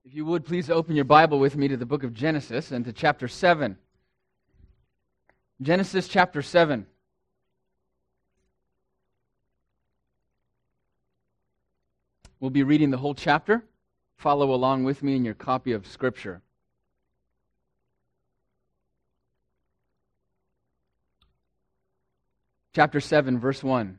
If you would, please open your Bible with me to the book of Genesis and to chapter 7. Genesis chapter 7. We'll be reading the whole chapter. Follow along with me in your copy of Scripture. Chapter 7, verse 1.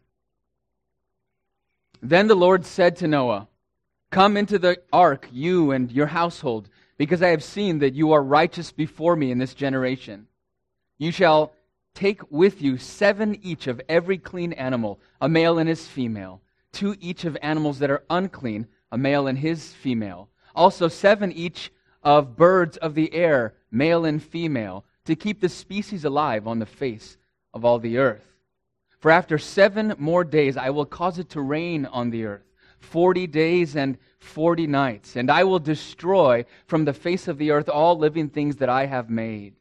Then the Lord said to Noah, "Come into the ark, you and your household, because I have seen that you are righteous before me in this generation. You shall take with you 7 each of every clean animal, a male and his female, 2 each of animals that are unclean, a male and his female. Also 7 each of birds of the air, male and female, to keep the species alive on the face of all the earth. For after 7 more days I will cause it to rain on the earth, 40 days and 40 nights, and I will destroy from the face of the earth all living things that I have made."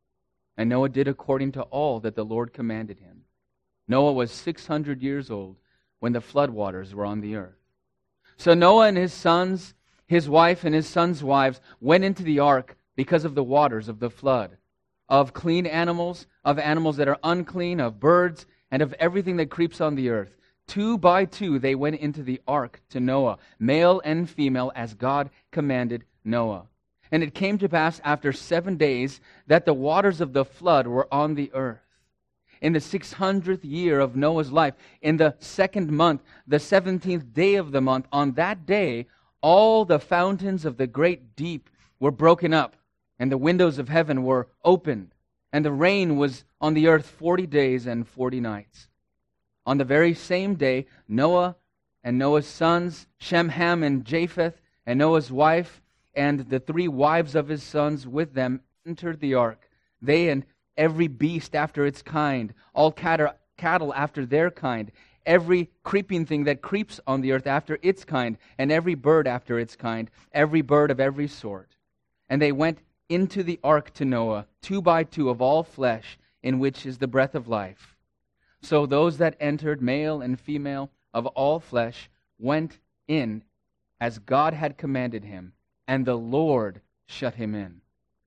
And Noah did according to all that the Lord commanded him. Noah was 600 years old when the floodwaters were on the earth. So Noah and his sons, his wife and his sons' wives went into the ark because of the waters of the flood, of clean animals, of animals that are unclean, of birds, and of everything that creeps on the earth. 2 by 2 they went into the ark to Noah, male and female, as God commanded Noah. And it came to pass after 7 days that the waters of the flood were on the earth. In the 600th year of Noah's life, in the 2nd month, the 17th day of the month, on that day, all the fountains of the great deep were broken up, and the windows of heaven were opened, and the rain was on the earth 40 days and 40 nights. On the very same day, Noah and Noah's sons, Shem, Ham, and Japheth, and Noah's wife, and the 3 wives of his sons with them entered the ark. They and every beast after its kind, all cattle after their kind, every creeping thing that creeps on the earth after its kind, and every bird after its kind, every bird of every sort. And they went into the ark to Noah, 2 by 2 of all flesh, in which is the breath of life. So those that entered, male and female, of all flesh, went in as God had commanded him, and the Lord shut him in.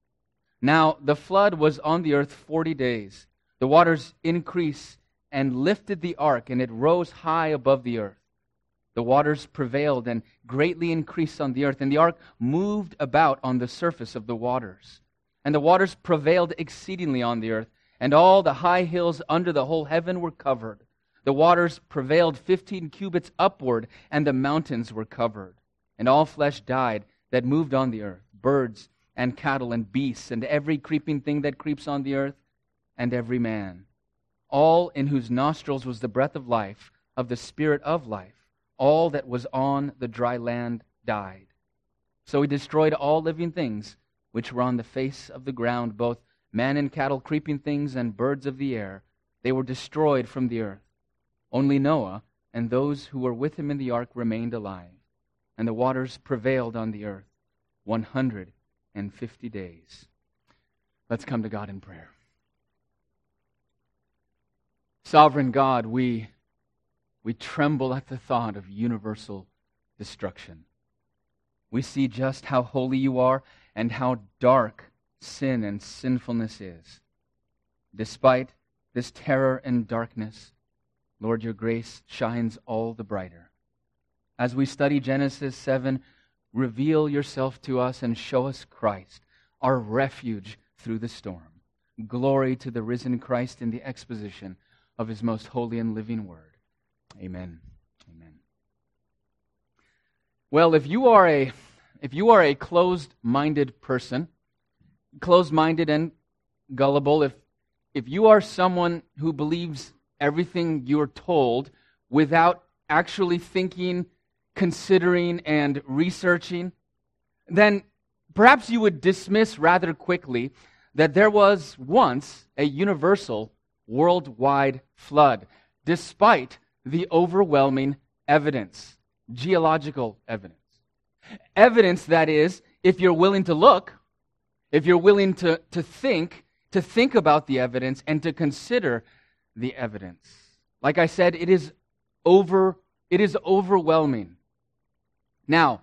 Now the flood was on the earth 40 days. The waters increased and lifted the ark, and it rose high above the earth. The waters prevailed and greatly increased on the earth, and the ark moved about on the surface of the waters. And the waters prevailed exceedingly on the earth, and all the high hills under the whole heaven were covered. The waters prevailed 15 cubits upward, and the mountains were covered. And all flesh died that moved on the earth, birds and cattle and beasts, and every creeping thing that creeps on the earth, and every man. All in whose nostrils was the breath of life, of the Spirit of life. All that was on the dry land died. So he destroyed all living things which were on the face of the ground, both man and cattle, creeping things, and birds of the air. They were destroyed from the earth. Only Noah and those who were with him in the ark remained alive. And the waters prevailed on the earth 150 days. Let's come to God in prayer. Sovereign God, we tremble at the thought of universal destruction. We see just how holy you are and how dark sin and sinfulness is. Despite this terror and darkness, Lord, your grace shines all the brighter. As we study Genesis 7, reveal yourself to us and show us Christ, our refuge through the storm. Glory to the risen Christ in the exposition of his most holy and living word. Amen. Amen. Well, if you are a closed-minded person, closed-minded and gullible, if you are someone who believes everything you're told without actually thinking, considering, and researching, then perhaps you would dismiss rather quickly that there was once a universal worldwide flood, despite the overwhelming evidence, geological evidence. Evidence, that is, if you're willing to look, if you're willing to think about the evidence and to consider the evidence. Like I said, it is overwhelming. Now,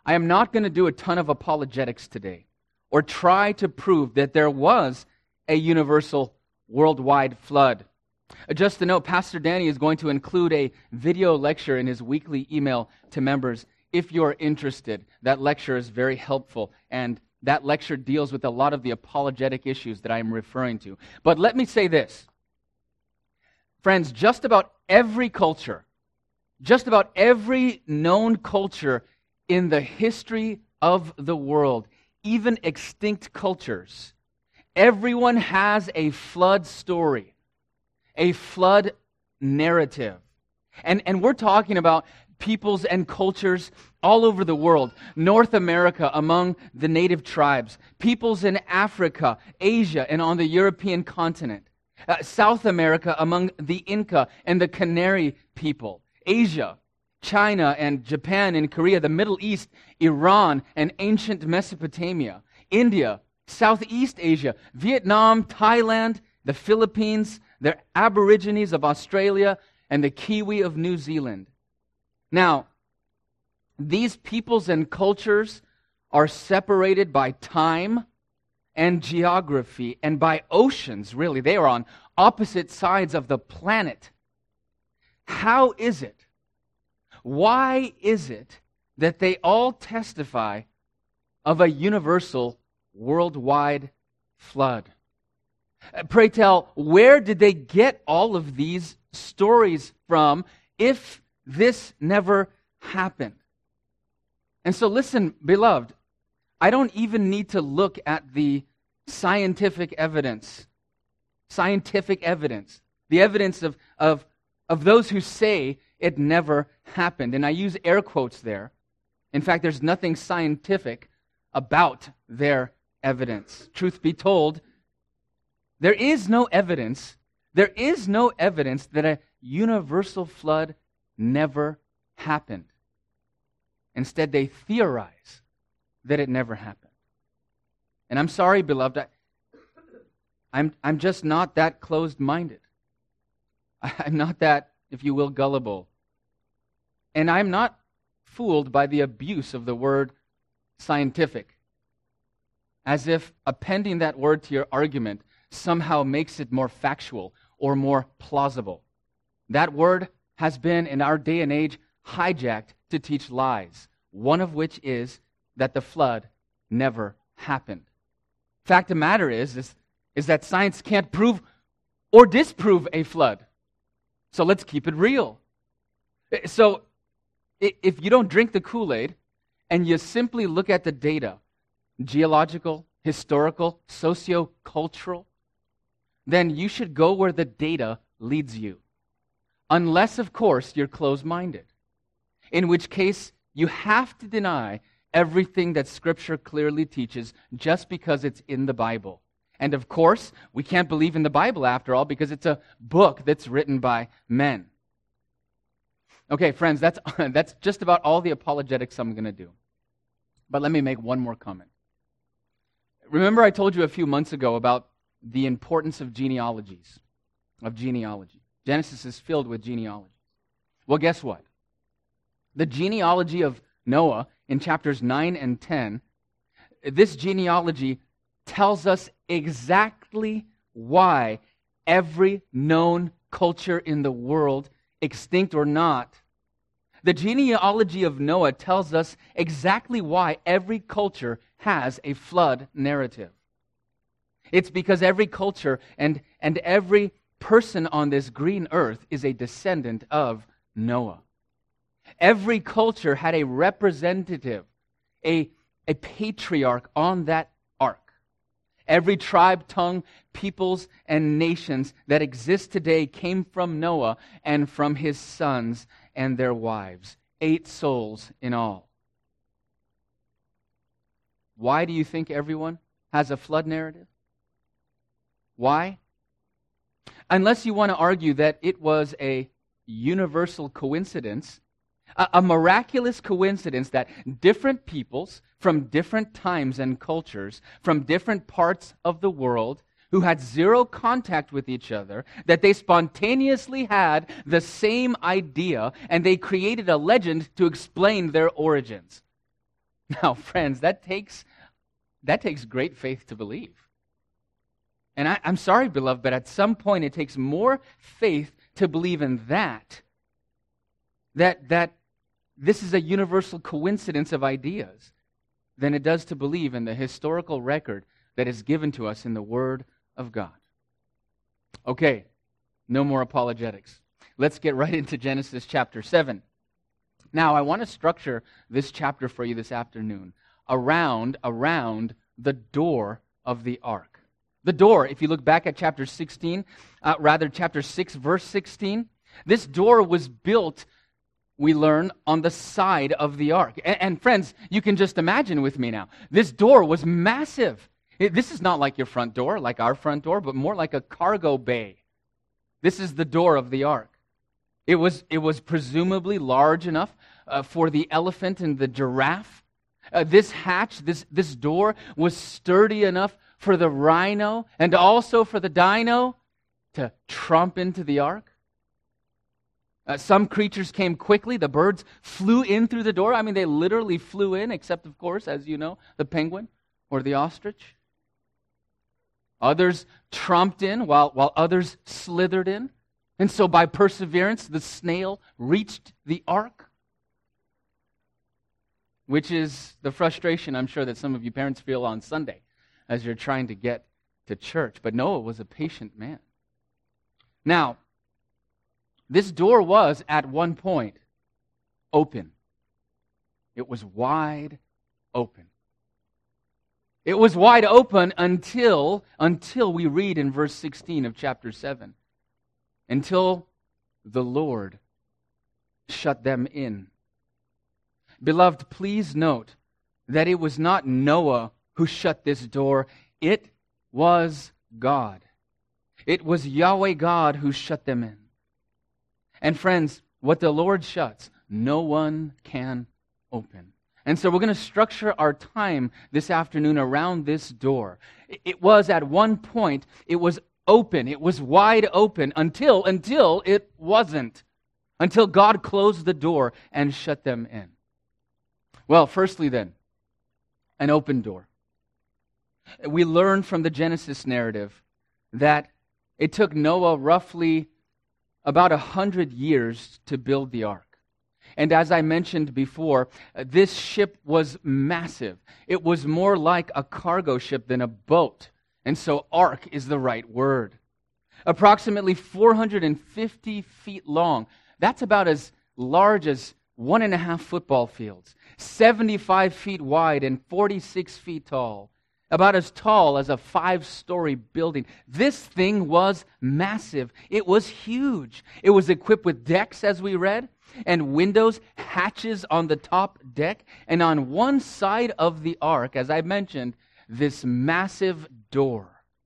I am not going to do a ton of apologetics today or try to prove that there was a universal worldwide flood. Just to note, Pastor Danny is going to include a video lecture in his weekly email to members if you're interested. That lecture is very helpful, and that lecture deals with a lot of the apologetic issues that I am referring to. But let me say this. Friends, just about every culture, just about every known culture in the history of the world, even extinct cultures, everyone has a flood story, a flood narrative. And we're talking about peoples and cultures all over the world. North America among the native tribes, peoples in Africa, Asia, and on the European continent. South America among the Inca and the Canary people. Asia, China and Japan and Korea, the Middle East, Iran and ancient Mesopotamia. India, Southeast Asia, Vietnam, Thailand, the Philippines, the Aborigines of Australia, and the Kiwi of New Zealand. Now, these peoples and cultures are separated by time and geography and by oceans, really. They are on opposite sides of the planet. How is it? Why is it that they all testify of a universal worldwide flood? Pray tell, where did they get all of these stories from if this never happened? And so listen, beloved, I don't even need to look at the scientific evidence. The evidence of those who say it never happened. And I use air quotes there. In fact, there's nothing scientific about their evidence. Truth be told, there is no evidence that a universal flood never happened. Instead, they theorize that it never happened. And I'm sorry, beloved, I'm just not that closed-minded. I'm not that, if you will, gullible. And I'm not fooled by the abuse of the word scientific, as if appending that word to your argument somehow makes it more factual or more plausible. That word has been, in our day and age, hijacked to teach lies, one of which is that the flood never happened. Fact of the matter is that science can't prove or disprove a flood. So let's keep it real. So if you don't drink the Kool-Aid and you simply look at the data, geological, historical, socio-cultural, then you should go where the data leads you. Unless, of course, you're closed-minded. In which case, you have to deny everything that Scripture clearly teaches just because it's in the Bible. And of course, we can't believe in the Bible after all because it's a book that's written by men. Okay, friends, that's just about all the apologetics I'm going to do. But let me make one more comment. Remember I told you a few months ago about the importance of genealogies, of genealogy. Genesis is filled with genealogies. Well, guess what? The genealogy of Noah in chapters 9 and 10, this genealogy tells us exactly why every known culture in the world, extinct or not, the genealogy of Noah tells us exactly why every culture has a flood narrative. It's because every culture and every person on this green earth is a descendant of Noah. Every culture had a representative, a patriarch on that ark. Every tribe, tongue, peoples, and nations that exist today came from Noah and from his sons and their wives. 8 souls in all. Why do you think everyone has a flood narrative? Why? Unless you want to argue that it was a universal coincidence, a miraculous coincidence that different peoples from different times and cultures, from different parts of the world, who had zero contact with each other, that they spontaneously had the same idea, and they created a legend to explain their origins. Now, friends, that takes great faith to believe. And I'm sorry, beloved, but at some point it takes more faith to believe in that this is a universal coincidence of ideas than it does to believe in the historical record that is given to us in the Word of God. Okay, no more apologetics. Let's get right into Genesis chapter 7. Now, I want to structure this chapter for you this afternoon around the door of the ark. The door, if you look back at chapter 6, verse 16, this door was built, we learn, on the side of the ark. And friends, you can just imagine with me now. This door was massive. This is not like your front door, like our front door, but more like a cargo bay. This is the door of the ark. It was presumably large enough for the elephant and the giraffe. This hatch, this door was sturdy enough for the rhino and also for the dino to tromp into the ark. Some creatures came quickly. The birds flew in through the door. I mean, they literally flew in, except, of course, as you know, the penguin or the ostrich. Others tromped in while others slithered in. And so by perseverance, the snail reached the ark, which is the frustration I'm sure that some of you parents feel on Sunday as you're trying to get to church. But Noah was a patient man. Now, this door was at one point open. It was wide open. It was wide open until we read in verse 16 of chapter 7. Until the Lord shut them in. Beloved, please note that it was not Noah who shut this door. It was God. It was Yahweh God who shut them in. And friends, what the Lord shuts, no one can open. And so we're going to structure our time this afternoon around this door. It was at one point, it was open. It was wide open until it wasn't. Until God closed the door and shut them in. Well, firstly then, an open door. We learn from the Genesis narrative that it took Noah roughly about 100 years to build the ark. And as I mentioned before, this ship was massive. It was more like a cargo ship than a boat. And so ark is the right word. Approximately 450 feet long. That's about as large as 1.5 football fields. 75 feet wide and 46 feet tall. About as tall as a 5-story building. This thing was massive. It was huge. It was equipped with decks, as we read, and windows, hatches on the top deck. And on one side of the ark, as I mentioned, this massive door.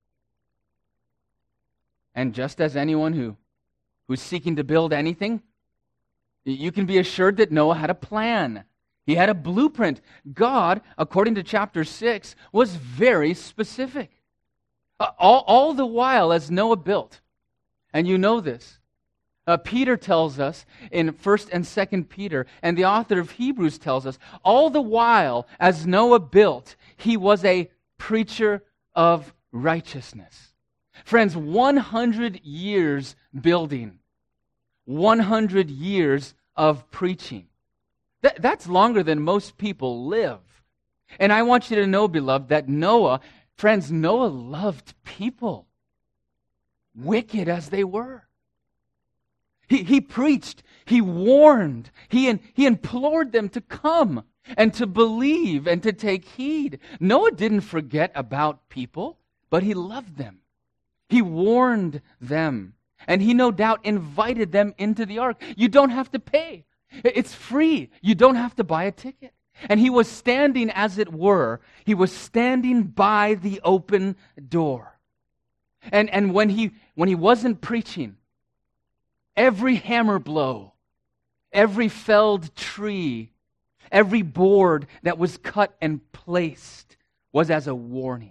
And just as anyone who's seeking to build anything, you can be assured that Noah had a plan. He had a blueprint. God, according to chapter 6, was very specific. All the while as Noah built, and you know this, Peter tells us in 1st and 2nd Peter, and the author of Hebrews tells us, all the while as Noah built, he was a preacher of righteousness. Friends, 100 years building, 100 years of preaching. That's longer than most people live. And I want you to know, beloved, that Noah loved people, wicked as they were. He preached, he warned, he implored them to come and to believe and to take heed. Noah didn't forget about people, but he loved them. He warned them, and he no doubt invited them into the ark. You don't have to pay. It's free. You don't have to buy a ticket. And he was standing, as it were, he was standing by the open door. And when he wasn't preaching, every hammer blow, every felled tree, every board that was cut and placed was as a warning.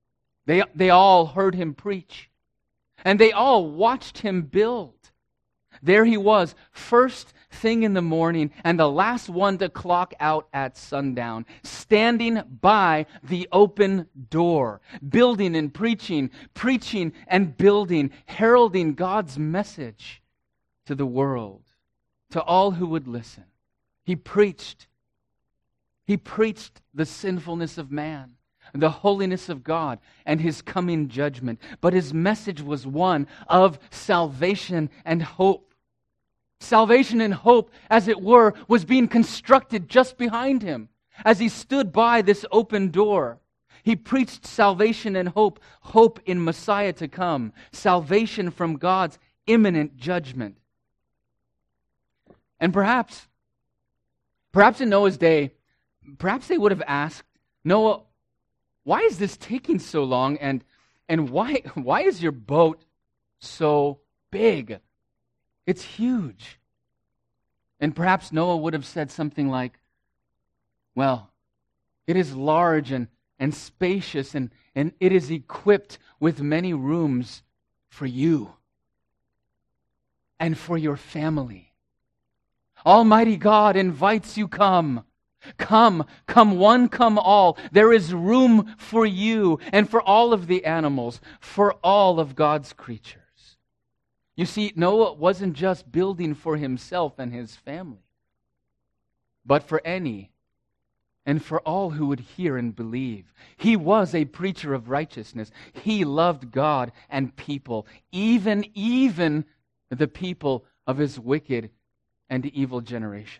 They all heard him preach, and they all watched him build. There he was, first thing in the morning and the last one to clock out at sundown, standing by the open door, building and preaching, preaching and building, heralding God's message to the world, to all who would listen. He preached the sinfulness of man, the holiness of God, and his coming judgment. But his message was one of salvation and hope. Salvation and hope, as it were, was being constructed just behind him as he stood by this open door. He preached salvation and hope, hope in Messiah to come, salvation from God's imminent judgment. And perhaps in Noah's day, perhaps they would have asked, Noah, why is this taking so long, and why is your boat so big? It's huge. And perhaps Noah would have said something like, well, it is large and spacious, and it is equipped with many rooms for you and for your family. Almighty God invites you, come. Come one, come all. There is room for you and for all of the animals, for all of God's creatures. You see, Noah wasn't just building for himself and his family, but for any and for all who would hear and believe. He was a preacher of righteousness. He loved God and people, even the people of his wicked and evil generation.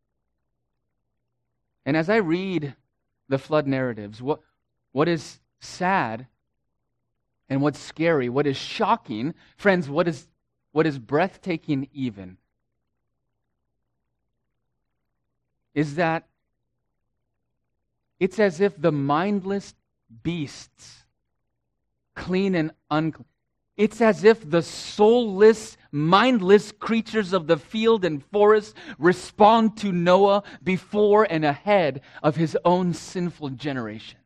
And as I read the flood narratives, what is sad and what's scary, what is shocking, friends, what is breathtaking even, is that it's as if the mindless beasts, clean and unclean, it's as if the soulless, mindless creatures of the field and forest respond to Noah before and ahead of his own sinful generation.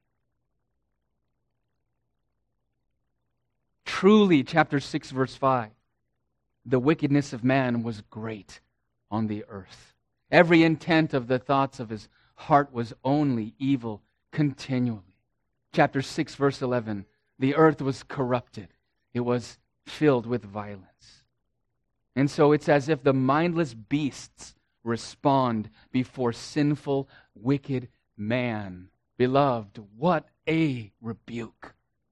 Truly, chapter 6, verse 5, the wickedness of man was great on the earth. Every intent of the thoughts of his heart was only evil continually. Chapter 6, verse 11, the earth was corrupted. It was filled with violence. And so it's as if the mindless beasts respond before sinful, wicked man. Beloved, what a rebuke.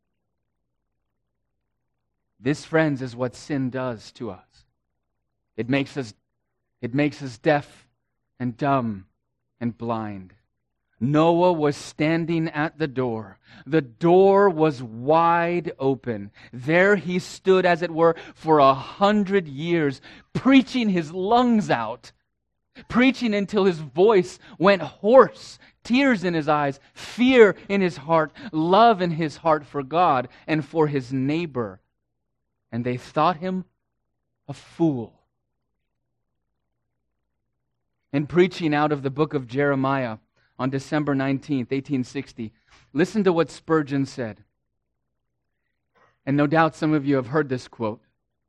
This, friends, is what sin does to us. It makes us deaf and dumb and blind. Noah was standing at the door. The door was wide open. There he stood, as it were, for 100 years, preaching his lungs out, preaching until his voice went hoarse, tears in his eyes, fear in his heart, love in his heart for God and for his neighbor. And they thought him a fool. In preaching out of the book of Jeremiah, on December 19th, 1860. Listen to what Spurgeon said. And no doubt some of you have heard this quote.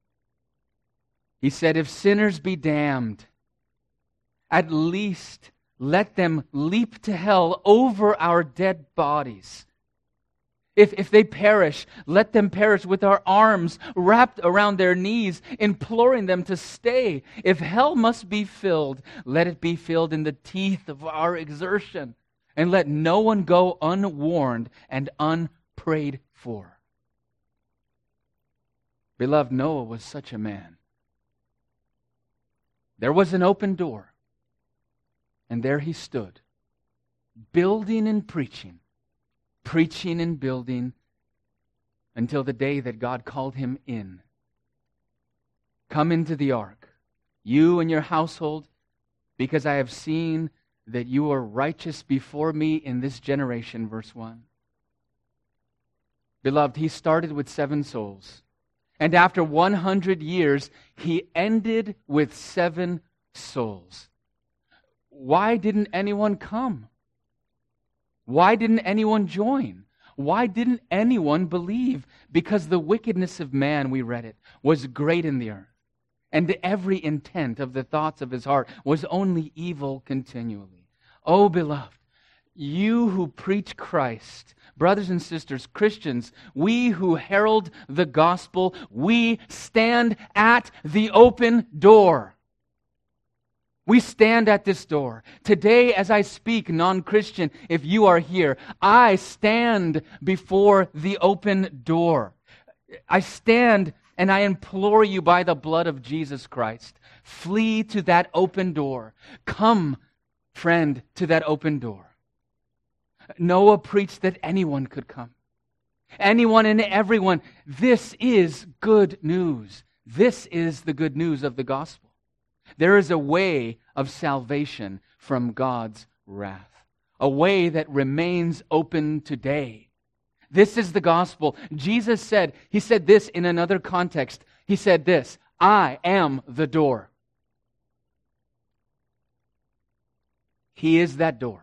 He said, "If sinners be damned, at least let them leap to hell over our dead bodies. If they perish, let them perish with our arms wrapped around their knees, imploring them to stay. If hell must be filled, let it be filled in the teeth of our exertion, and let no one go unwarned and unprayed for." Beloved, Noah was such a man. There was an open door, and there he stood, building and preaching and building until the day that God called him in. Come into the ark, you and your household, because I have seen that you are righteous before me in this generation, verse 1. Beloved, he started with 7 souls. And after 100 years, he ended with 7 souls. Why didn't anyone come? Why didn't anyone join? Why didn't anyone believe? Because the wickedness of man, we read it, was great in the earth. and every intent of the thoughts of his heart was only evil continually. Oh, beloved, you who preach Christ, brothers and sisters, Christians, we who herald the gospel, we stand at the open door. We stand at this door. Today, as I speak, non-Christian, if you are here, I stand before the open door. I stand and I implore you by the blood of Jesus Christ, flee to that open door. Come, friend, to that open door. Noah preached that anyone could come. Anyone and everyone. This is good news. This is the good news of the gospel. There is a way of salvation from God's wrath. A way that remains open today. This is the gospel. Jesus said, He said this in another context. He said this, I am the door. He is that door.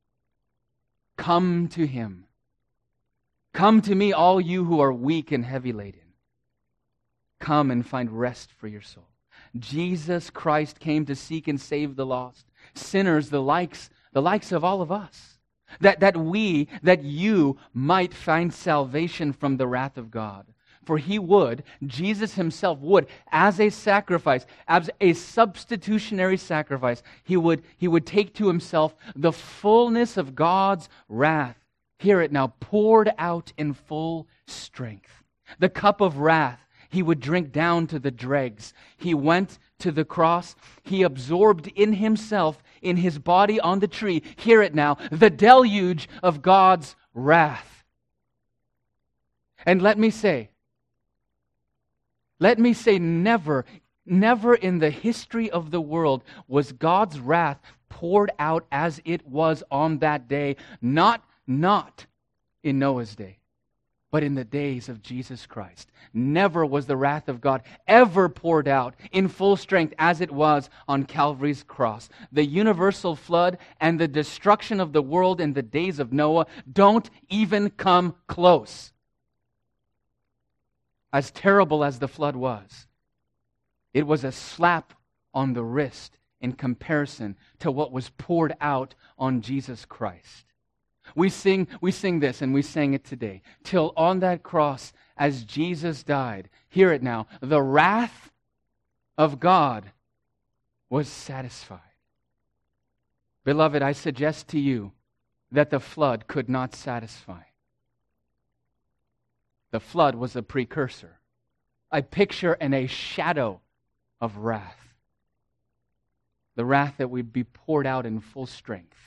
Come to Him. Come to me, all you who are weak and heavy laden. Come and find rest for your soul. Jesus Christ came to seek and save the lost, sinners, the likes of all of us, that you might find salvation from the wrath of God. For He would, Jesus Himself would, as a sacrifice, as a substitutionary sacrifice, He would take to Himself the fullness of God's wrath. Hear it now, poured out in full strength. The cup of wrath He would drink down to the dregs. He went to the cross. He absorbed in Himself, in His body on the tree, hear it now, the deluge of God's wrath. And let me say, never in the history of the world was God's wrath poured out as it was on that day, not in Noah's day, but in the days of Jesus Christ. Never was the wrath of God ever poured out in full strength as it was on Calvary's cross. The universal flood and the destruction of the world in the days of Noah don't even come close. As terrible as the flood was, it was a slap on the wrist in comparison to what was poured out on Jesus Christ. We sing this, and we sang it today. Till on that cross, as Jesus died, hear it now, the wrath of God was satisfied. Beloved, I suggest to you that the flood could not satisfy. The flood was a precursor, a picture and a shadow of wrath. The wrath that would be poured out in full strength,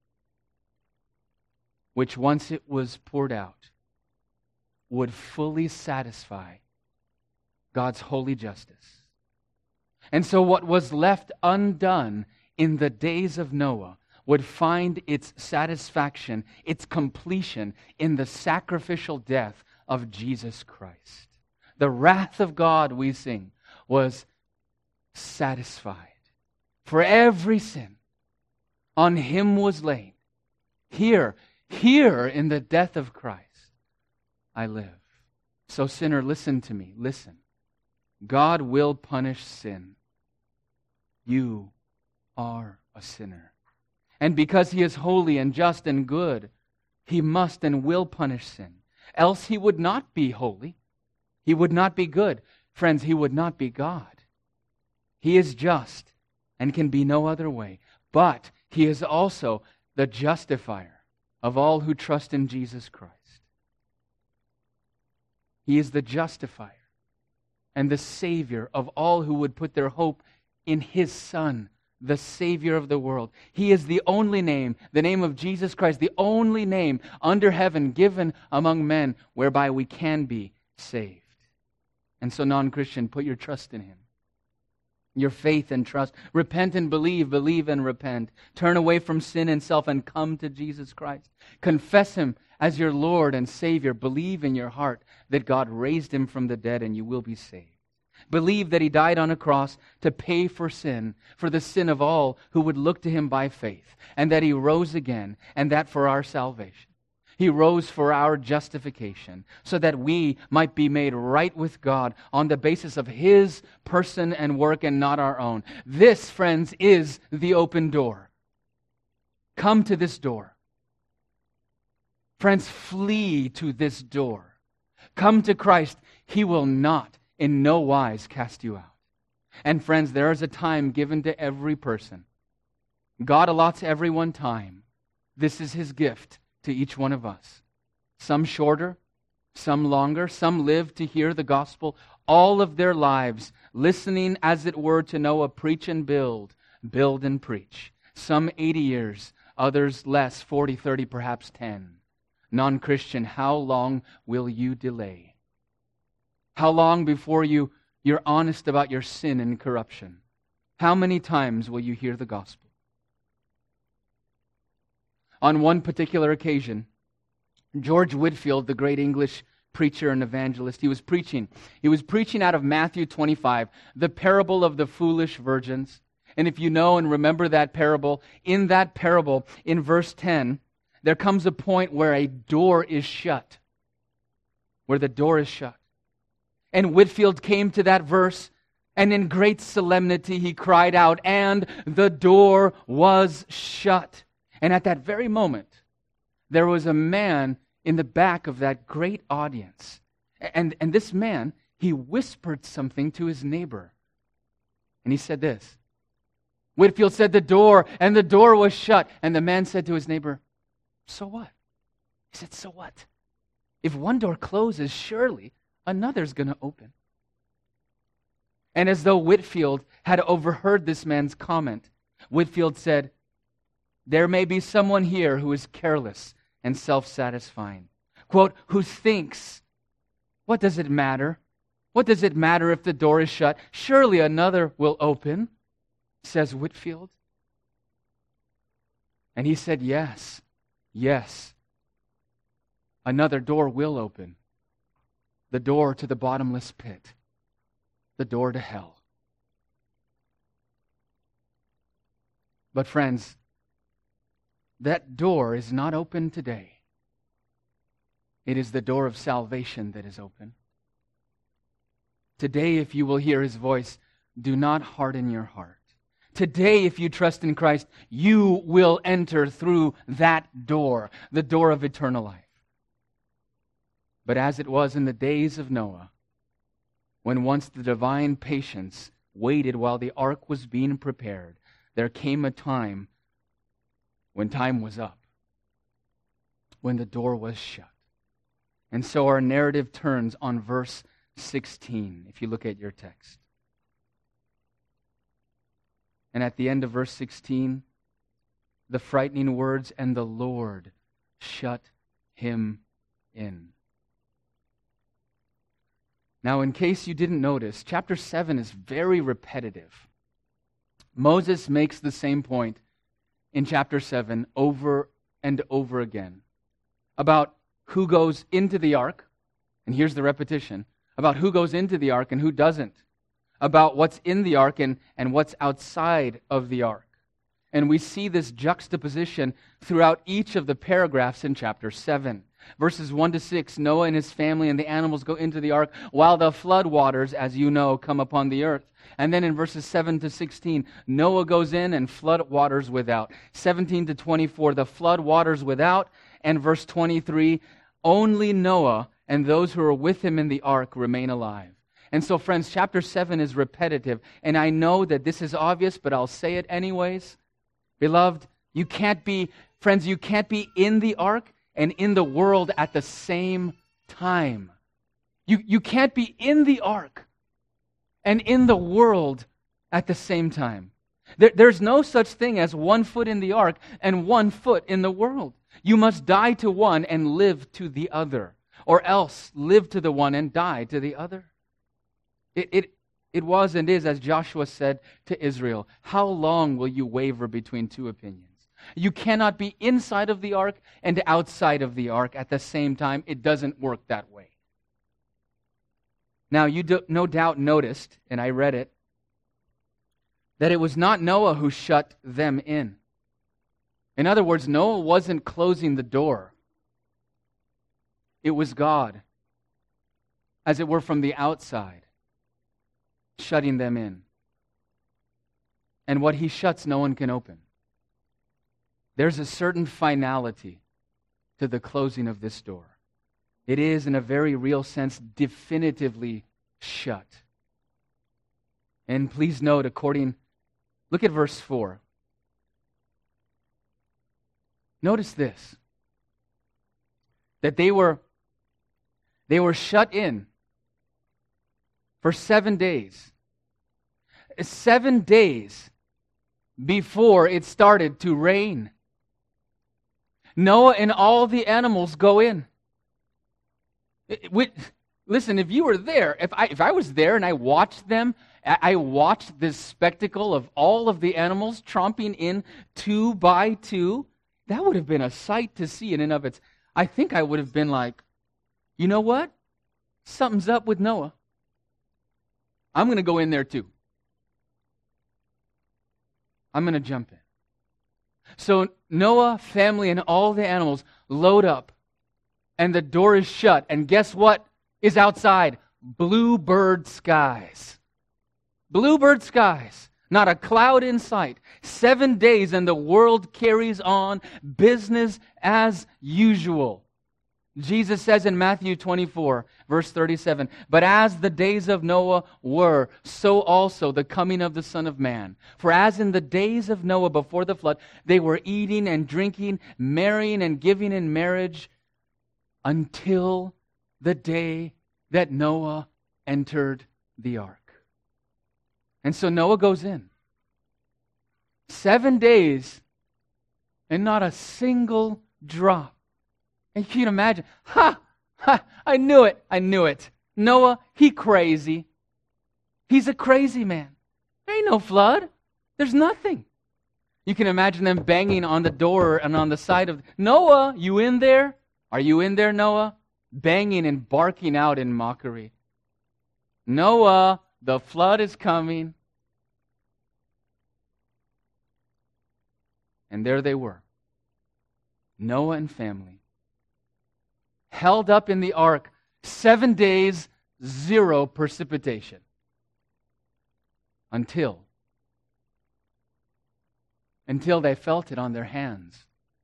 which once it was poured out, would fully satisfy God's holy justice. And so what was left undone in the days of Noah would find its satisfaction, its completion in the sacrificial death of Jesus Christ. The wrath of God, we sing, was satisfied. For every sin on Him was laid. Here in the death of Christ, I live. So sinner, listen to me. Listen. God will punish sin. You are a sinner. And because He is holy and just and good, He must and will punish sin. Else He would not be holy. He would not be good. Friends, He would not be God. He is just and can be no other way. But He is also the justifier of all who trust in Jesus Christ. He is the justifier and the Savior of all who would put their hope in His Son, the Savior of the world. He is the only name, the name of Jesus Christ, the only name under heaven given among men whereby we can be saved. And so, non-Christian, put your trust in Him. Your faith and trust. Repent and believe, believe and repent. Turn away from sin and self and come to Jesus Christ. Confess Him as your Lord and Savior. Believe in your heart that God raised Him from the dead and you will be saved. Believe that He died on a cross to pay for sin, for the sin of all who would look to Him by faith, and that He rose again, and that for our salvation. He rose for our justification, so that we might be made right with God on the basis of His person and work and not our own. This, friends, is the open door. Come to this door. Friends, flee to this door. Come to Christ. He will not in no wise cast you out. And friends, there is a time given to every person. God allots everyone time. This is His gift to each one of us. Some shorter, some longer, some live to hear the gospel all of their lives, listening as it were to Noah preach and build and preach. Some 80 years, others less, 40, 30, perhaps 10. Non-Christian, how long will you delay? How long before you're honest about your sin and corruption? How many times will you hear the gospel? On one particular occasion, George Whitefield, the great English preacher and evangelist, he was preaching. He was preaching out of Matthew 25, the parable of the foolish virgins. And if you know and remember that parable, in that parable, in verse 10, there comes a point where a door is shut. Where the door is shut. And Whitefield came to that verse, and in great solemnity he cried out, and the door was shut. And at that very moment, there was a man in the back of that great audience. And this man, he whispered something to his neighbor. And he said this. Whitefield said the door, and the door was shut. And the man said to his neighbor, so what? He said, so what? If one door closes, surely another's going to open. And as though Whitefield had overheard this man's comment, Whitefield said, there may be someone here who is careless and self-satisfying. Quote, who thinks, what does it matter? What does it matter if the door is shut? Surely another will open, says Whitefield. And he said, yes, another door will open. The door to the bottomless pit. The door to hell. But friends, that door is not open today. It is the door of salvation that is open. Today, if you will hear His voice, do not harden your heart. Today, if you trust in Christ, you will enter through that door, the door of eternal life. But as it was in the days of Noah, when once the divine patience waited while the ark was being prepared, there came a time when time was up, when the door was shut. And so our narrative turns on verse 16, if you look at your text. And at the end of verse 16, the frightening words, and the Lord shut him in. Now, in case you didn't notice, chapter 7 is very repetitive. Moses makes the same point in chapter 7 over and over again about who goes into the ark, and here's the repetition, about who goes into the ark and who doesn't, about what's in the ark and what's outside of the ark. And we see this juxtaposition throughout each of the paragraphs in chapter 7. Verses 1 to 6, Noah and his family and the animals go into the ark while the flood waters, as you know, come upon the earth. And then in verses 7 to 16, Noah goes in and flood waters without. 17 to 24, the flood waters without. And verse 23, only Noah and those who are with him in the ark remain alive. And so, friends, chapter 7 is repetitive. And I know that this is obvious, but I'll say it anyways. Beloved, you can't be in the ark and in the world at the same time. You can't be in the ark and in the world at the same time. There's no such thing as one foot in the ark and one foot in the world. You must die to one and live to the other, or else live to the one and die to the other. It was and is, as Joshua said to Israel, how long will you waver between two opinions? You cannot be inside of the ark and outside of the ark at the same time. It doesn't work that way. Now, you no doubt noticed, and I read it, that it was not Noah who shut them in. In other words, Noah wasn't closing the door It was God, as it were from the outside, shutting them in. And what He shuts, no one can open. There's a certain finality to the closing of this door. It is, in a very real sense, definitively shut. And please note, look at verse 4. Notice this, that they were shut in for 7 days. 7 days before it started to rain. Noah and all the animals go in. Listen, if you were there, if I was there and I watched them, I watched this spectacle of all of the animals tromping in 2 by 2, that would have been a sight to see in and of itself. I think I would have been like, you know what? Something's up with Noah. I'm going to go in there too. I'm going to jump in. So Noah, family, and all the animals load up, and the door is shut. And guess what is outside? Bluebird skies. Bluebird skies. Not a cloud in sight. 7 days and the world carries on, business as usual. Jesus says in Matthew 24, verse 37, "But as the days of Noah were, so also the coming of the Son of Man. For as in the days of Noah before the flood, they were eating and drinking, marrying and giving in marriage, until the day that Noah entered the ark." And so Noah goes in. 7 days and not a single drop. And you can imagine, I knew it. Noah, he crazy. He's a crazy man. There ain't no flood. There's nothing. You can imagine them banging on the door and on the side of, Noah, you in there? Are you in there, Noah? Banging and barking out in mockery. Noah, the flood is coming. And there they were. Noah and family. Held up in the ark, 7 days, 0 precipitation. Until they felt it on their hands.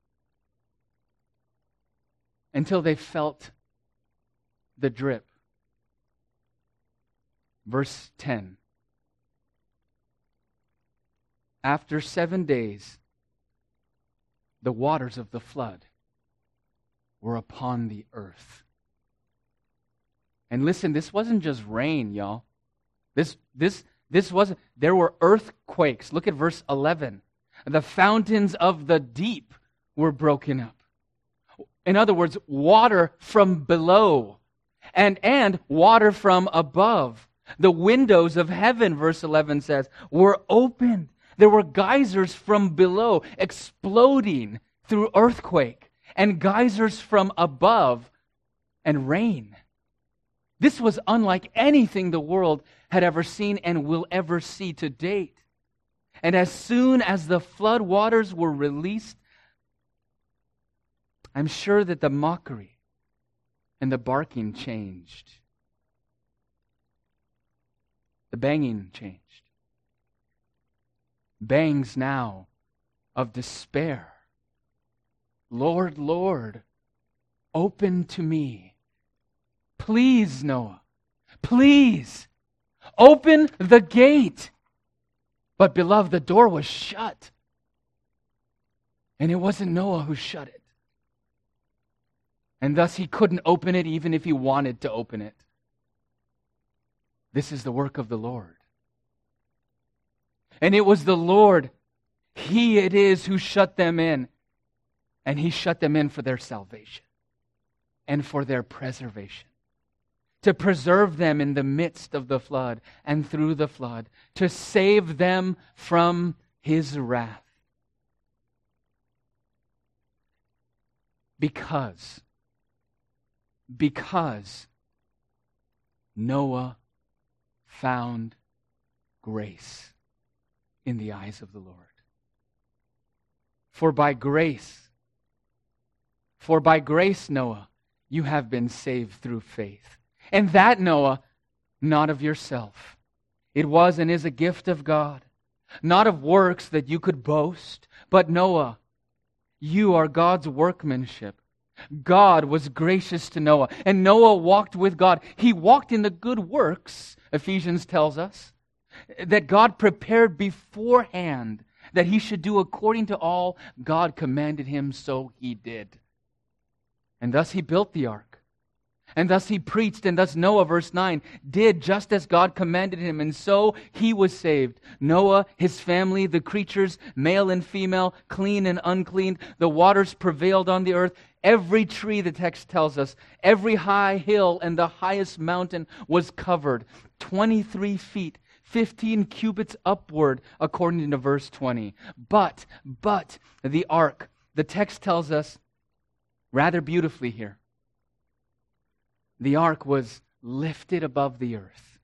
Until they felt the drip. Verse 10. After 7 days, the waters of the flood were upon the earth. And listen, this wasn't just rain, y'all. This wasn't, there were earthquakes. Look at verse 11. The fountains of the deep were broken up. In other words, water from below and water from above. The windows of heaven, verse 11 says, were opened. There were geysers from below exploding through earthquake, and geysers from above, and rain. This was unlike anything the world had ever seen and will ever see to date. And as soon as the flood waters were released, I'm sure that the mockery and the barking changed. The banging changed. Bangs now of despair. Lord, Lord, open to me. Please, Noah, please, open the gate. But beloved, the door was shut. And it wasn't Noah who shut it. And thus he couldn't open it even if he wanted to open it. This is the work of the Lord. And it was the Lord, He it is who shut them in. And He shut them in for their salvation and for their preservation. To preserve them in the midst of the flood and through the flood. To save them from His wrath. Because Noah found grace in the eyes of the Lord. For by grace, Noah, you have been saved through faith. And that, Noah, not of yourself. It was and is a gift of God, not of works that you could boast. But Noah, you are God's workmanship. God was gracious to Noah, and Noah walked with God. He walked in the good works, Ephesians tells us, that God prepared beforehand that he should do according to all God commanded him, so he did. And thus he built the ark. And thus he preached, and thus Noah, verse 9, did just as God commanded him, and so he was saved. Noah, his family, the creatures, male and female, clean and unclean, the waters prevailed on the earth. Every tree, the text tells us, every high hill and the highest mountain was covered. 23 feet, 15 cubits upward, according to verse 20. But the ark, the text tells us rather beautifully here, the ark was lifted above the earth.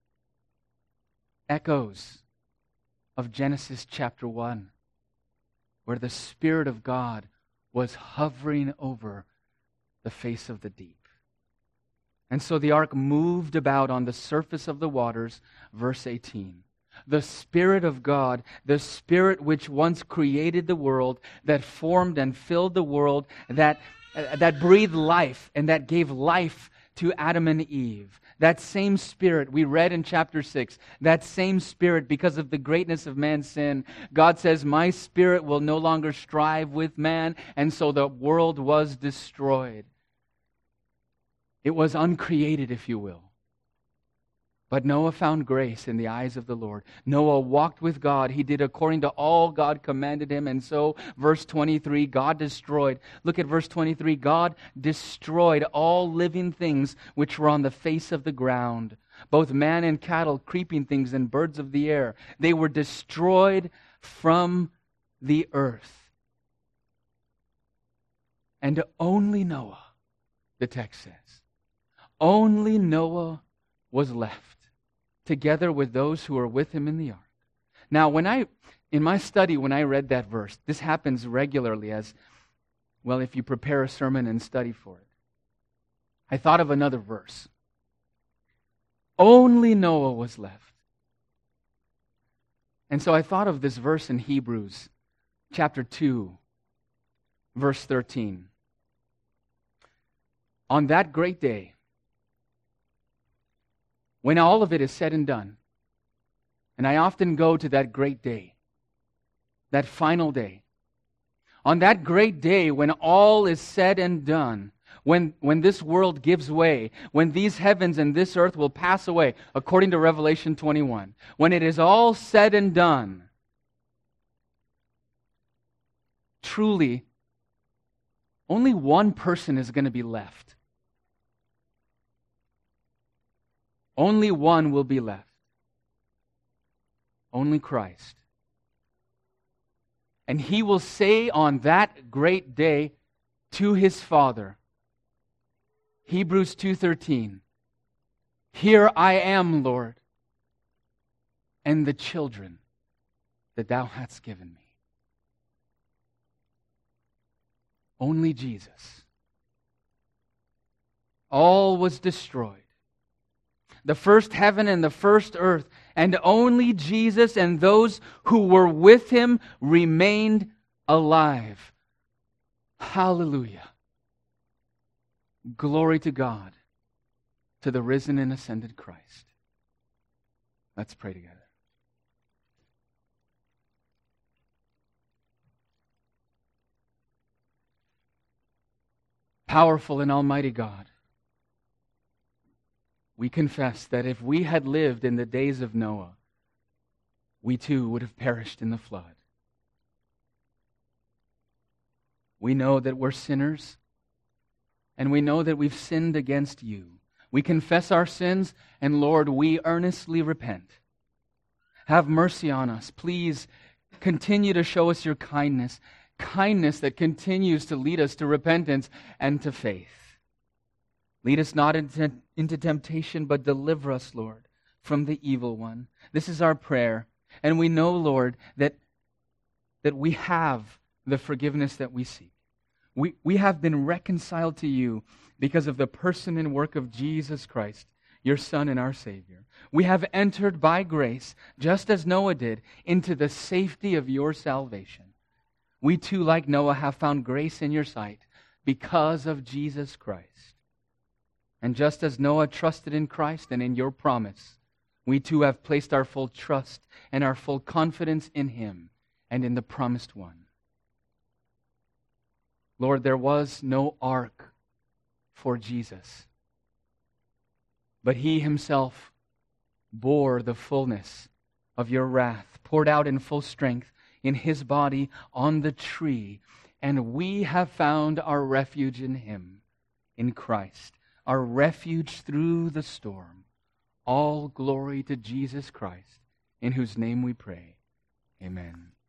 Echoes of Genesis chapter 1, where the Spirit of God was hovering over the face of the deep. And so the ark moved about on the surface of the waters, verse 18. The Spirit of God, the Spirit which once created the world, that formed and filled the world, that breathed life and that gave life to Adam and Eve. That same Spirit we read in chapter 6, that same Spirit, because of the greatness of man's sin, God says, my Spirit will no longer strive with man, and so the world was destroyed. It was uncreated, if you will. But Noah found grace in the eyes of the Lord. Noah walked with God. He did according to all God commanded him. And so, verse 23, God destroyed. Look at verse 23. God destroyed all living things which were on the face of the ground, both man and cattle, creeping things, and birds of the air. They were destroyed from the earth. And only Noah, the text says, only Noah was left, together with those who were with him in the ark. Now, in my study, when I read that verse, this happens regularly as, well, if you prepare a sermon and study for it. I thought of another verse. Only Noah was left. And so I thought of this verse in Hebrews, chapter 2, verse 13. On that great day, when all of it is said and done, and I often go to that great day, that final day, on that great day when all is said and done, when this world gives way, when these heavens and this earth will pass away, according to Revelation 21, when it is all said and done, truly, only one person is going to be left. Only one will be left. Only Christ. And he will say on that great day to his Father, Hebrews 2:13, here I am, Lord, and the children that thou hast given me. Only Jesus. All was destroyed. The first heaven and the first earth, and only Jesus and those who were with him remained alive. Hallelujah. Glory to God, to the risen and ascended Christ. Let's pray together. Powerful and almighty God, we confess that if we had lived in the days of Noah, we too would have perished in the flood. We know that we're sinners, and we know that we've sinned against you. We confess our sins, and Lord, we earnestly repent. Have mercy on us. Please continue to show us your kindness that continues to lead us to repentance and to faith. Lead us not into temptation, but deliver us, Lord, from the evil one. This is our prayer. And we know, Lord, that we have the forgiveness that we seek. We have been reconciled to you because of the person and work of Jesus Christ, your Son and our Savior. We have entered by grace, just as Noah did, into the safety of your salvation. We too, like Noah, have found grace in your sight because of Jesus Christ. And just as Noah trusted in Christ and in your promise, we too have placed our full trust and our full confidence in Him and in the promised one. Lord, there was no ark for Jesus, but He Himself bore the fullness of your wrath, poured out in full strength in His body on the tree, and we have found our refuge in Him, in Christ, our refuge through the storm. All glory to Jesus Christ, in whose name we pray. Amen.